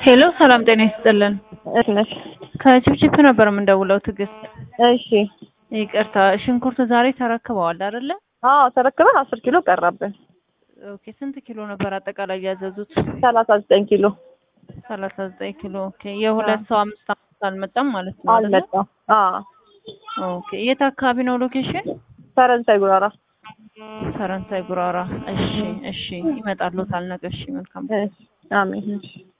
ሄሎ ሰላም ጤና ይስጥልን። እሺ ከቺፕቺፕ ነበር የምንደውለው ትግስት። እሺ ይቅርታ ሽንኩርት ዛሬ ተረክበዋል አይደለ? አዎ ተረክበን 10 ኪሎ ቀረብን። ኦኬ ስንት ኪሎ ነበር አጠቃላይ ያዘዙት? 39 ኪሎ 39 ኪሎ። ኦኬ የሁለት ሰው 5 አልመጣም ማለት ነው አይደለ? አልመጣም። ኦኬ የት አካባቢ ነው ሎኬሽን? ፈረንሳይ ጉራራ። ፈረንሳይ ጉራራ። እሺ ይመጣሉ ታልነገ። እሺ መልካም። እሺ አሜን። እሺ